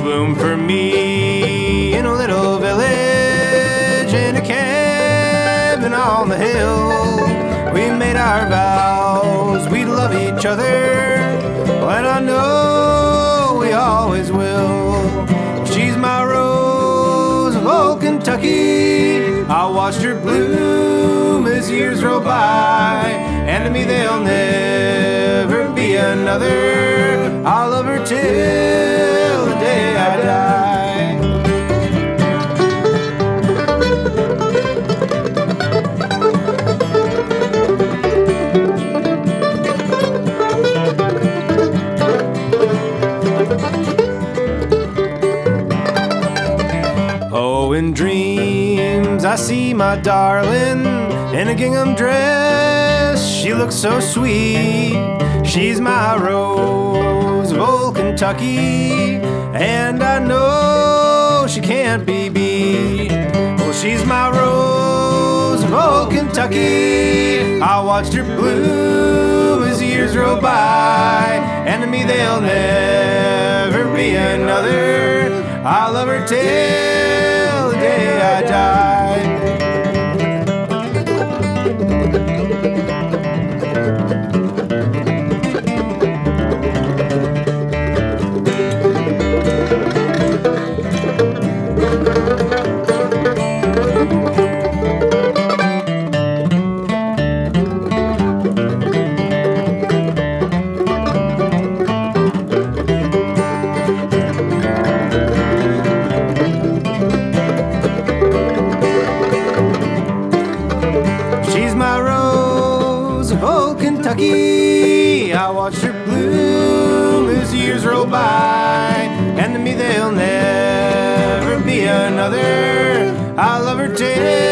bloom for me in a little village in a cabin on the hill. We made our vows we'd love each other, and I know we always will. She's my rose of old Kentucky. I watched her bloom as years roll by, and to me there'll never be another. I'll love her till the day I die. Oh, in dreams I see my darling in a gingham dress. She looks so sweet. She's my rose of old Kentucky, and I know she can't be beat. Well, she's my rose of old Kentucky. I watched her bloom as years roll by, and to me there'll never be another. I'll love her till the day I die. She's my rose of old Kentucky. I watched her bloom as years roll by, and to me there'll never be another. I love her till